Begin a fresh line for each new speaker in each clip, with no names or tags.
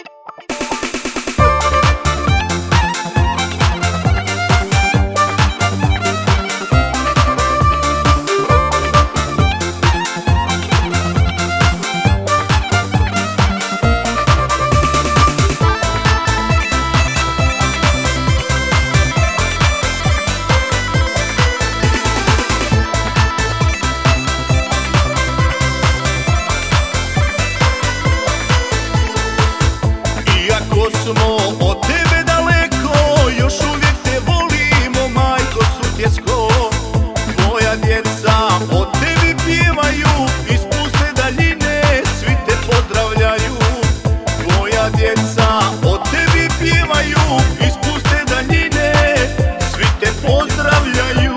Iako smo od tebe daleko, još uvijek te volimo, majko Sutjesko. Tvoja djeca o tebi pjevaju, iz puste daljine svi te pozdravljaju. Tvoja djeca o tebi pjevaju, iz puste daljine svi te pozdravljaju.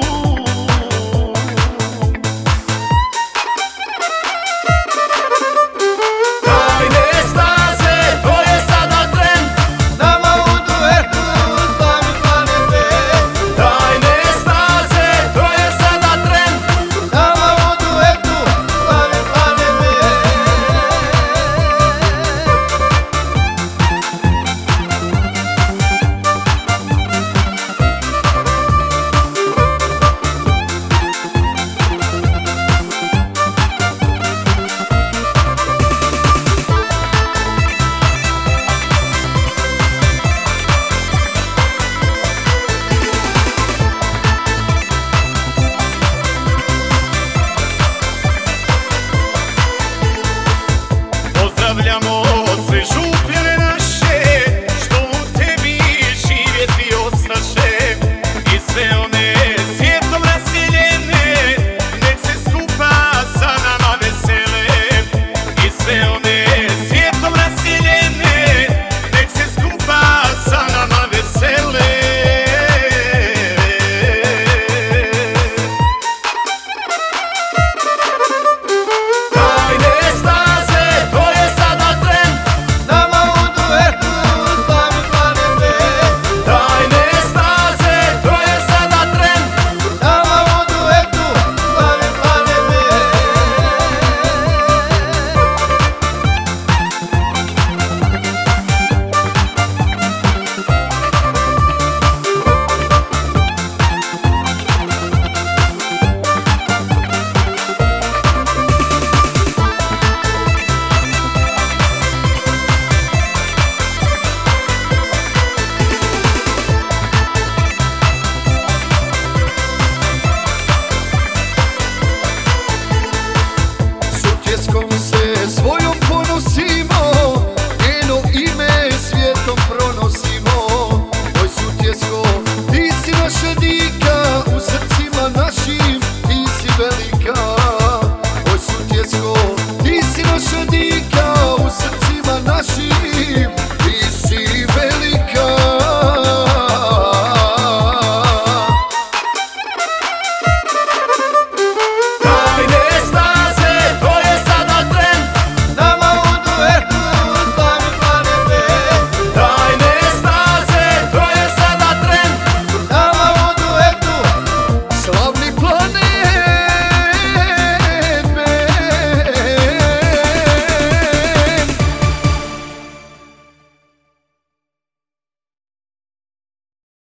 Pozdravljamo sve župljane naše, što u tebi živjeti ostaše. I sve one svijetom raseljene, nek se skupa sa nama vesele. I sve one